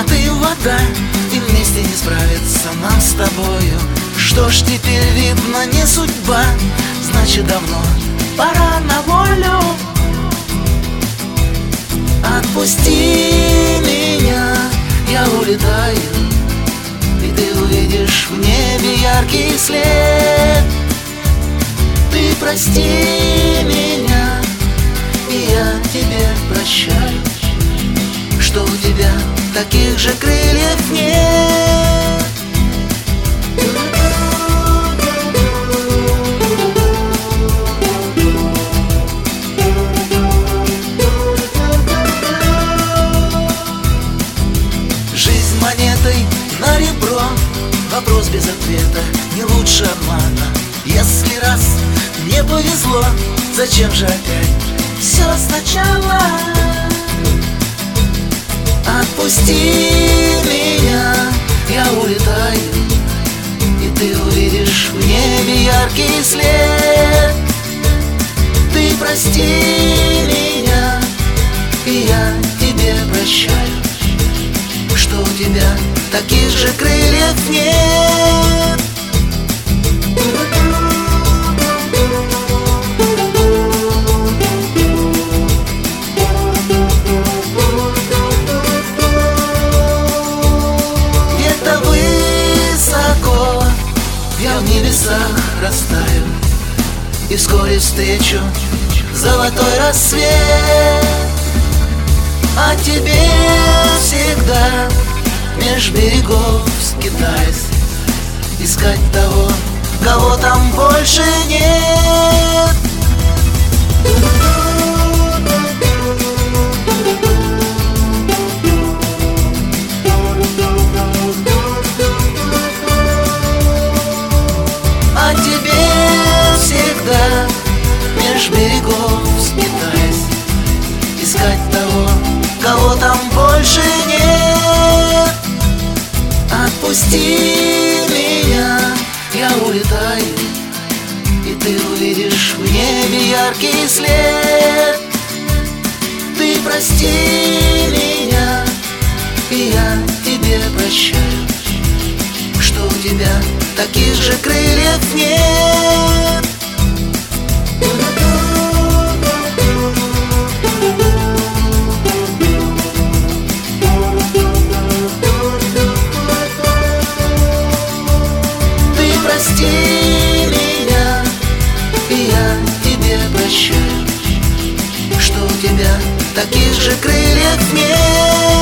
ты вода, и вместе не справиться нам с тобою. Что ж теперь, видно, не судьба, значит давно пора на волю. Отпусти меня, я улетаю, и ты увидишь в небе яркий след. Ты прости меня, и я тебе прощаю, что у тебя таких же крыльев нет. Жизнь монетой на ребро, вопрос без ответа, не лучше обмана. Если раз не повезло, зачем же опять все сначала? Отпусти меня, я улетаю, и ты увидишь в небе яркий след. Ты прости меня, и я тебе прощаю, что у тебя таких же крыльев нет. Где-то высоко я в небесах растаю, и вскоре встречу золотой рассвет. А тебе всегда меж берегов скитаясь, искать того, кого там больше нет. А тебе всегда меж берегов скитаясь, искать того, кого там больше нет. Отпусти меня, я улетаю, и ты увидишь в небе яркий след. Ты прости меня, и я тебе прощаю, что у тебя таких же крыльев нет. Прости меня, и я тебе прощаю, что у тебя таких же крыльев нет.